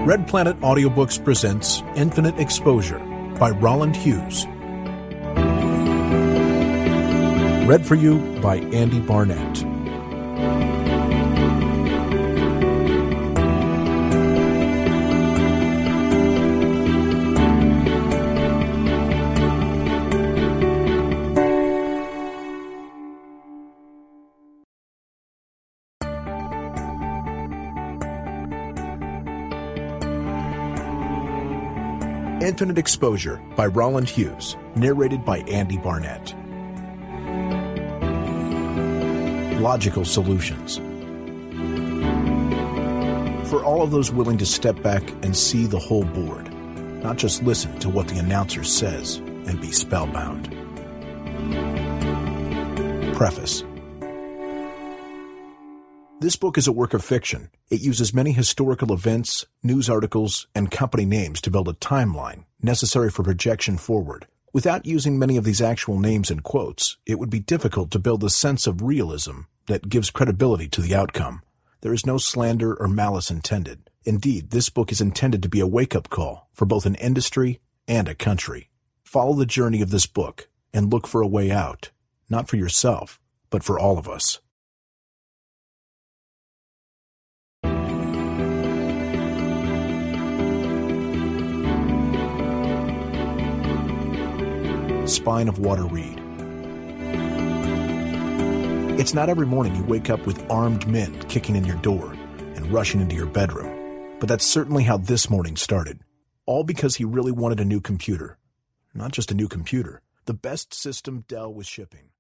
Red Planet Audiobooks presents Infinite Exposure by Roland Hughes. Read for you by Andy Barnett. Infinite Exposure by Roland Hughes, narrated by Andy Barnett. Logical solutions. For all of those willing to step back and see the whole board, not just listen to what the announcer says and be spellbound. Preface. This book is a work of fiction. It uses many historical events, news articles, and company names to build a timeline necessary for projection forward. Without using many of these actual names and quotes, it would be difficult to build a sense of realism that gives credibility to the outcome. There is no slander or malice intended. Indeed, this book is intended to be a wake-up call for both an industry and a country. Follow the journey of this book and look for a way out, not for yourself, but for all of us. Spine of Walter Reed. It's not every morning you wake up with armed men kicking in your door and rushing into your bedroom, but that's certainly how this morning started. All because he really wanted a new computer. Not just a new computer, the best system Dell was shipping.